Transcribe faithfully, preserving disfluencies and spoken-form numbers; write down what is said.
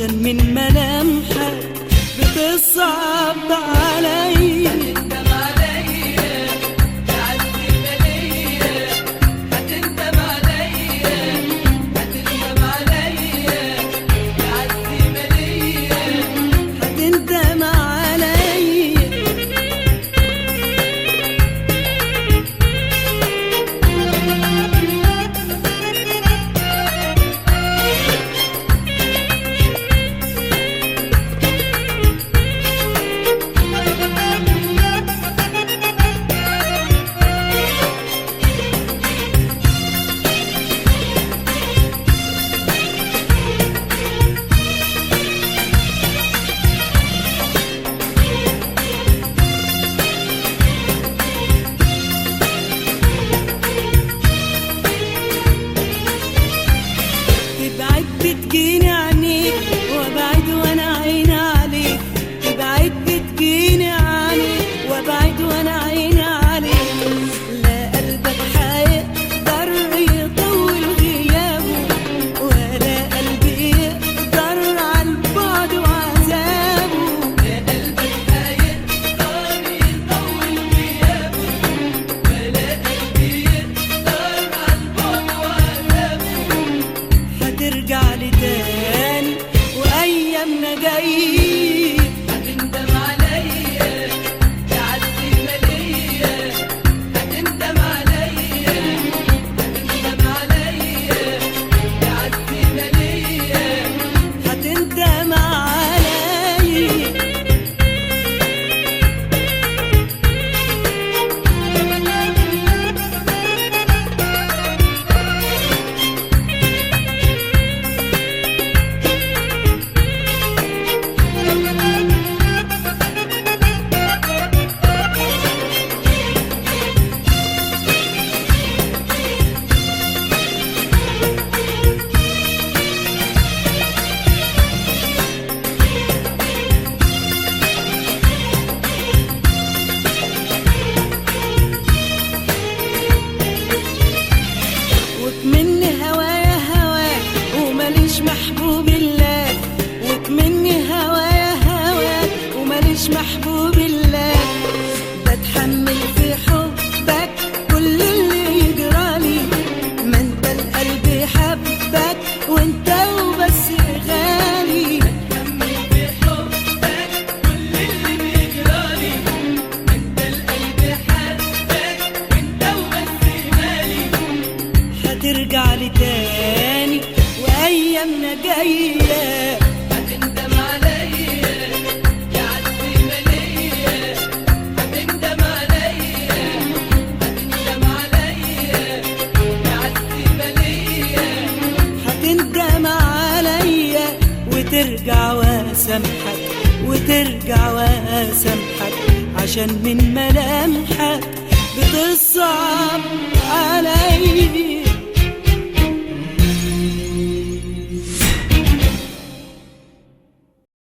عشان من ملامحك بتصعب عليا. هتندم عليا تعذب ليا، هتندم عليا هتندم عليا تعذب ليا، هتندم عليا. تبعد بتجيني عنيك وابعد وانا عيني عليك، تبعد بتجيني عنيك وابعد وانا عيني عليك. لا قلبك هيقدر يطول غيابه، ولا قلبي يقدر عالبعد وعذابه. لا قلبك هيقدر يطول غيابه، ولا قلبي يقدر عالبعد وعذابه. هترجع لي تاني وايامنا جايه، هتندم عليا تعذب ليا، هتندم عليا هتندم عليا تعذب ليا، هتندم عليا. وكمني هوايا هواك وماليش محبوب الله، وكمني هوايا هواك وماليش محبوب الله. بتحمل في حبك كل اللي يجرالي، ما انت القلب حبك وانت وبس غالي. بتكمل في حبك كل اللي بيجرالي، ما انت القلب حبك وانت وبس غالي. هترجع لي تاني وايامنا جايه، هتندم عليا تعذب ليا، هتندم عليا هتندم عليا تعذب ليا، هتندم عليا. وترجع واسامحك وترجع واسامحك عشان من ملامحك بتصعب عليا.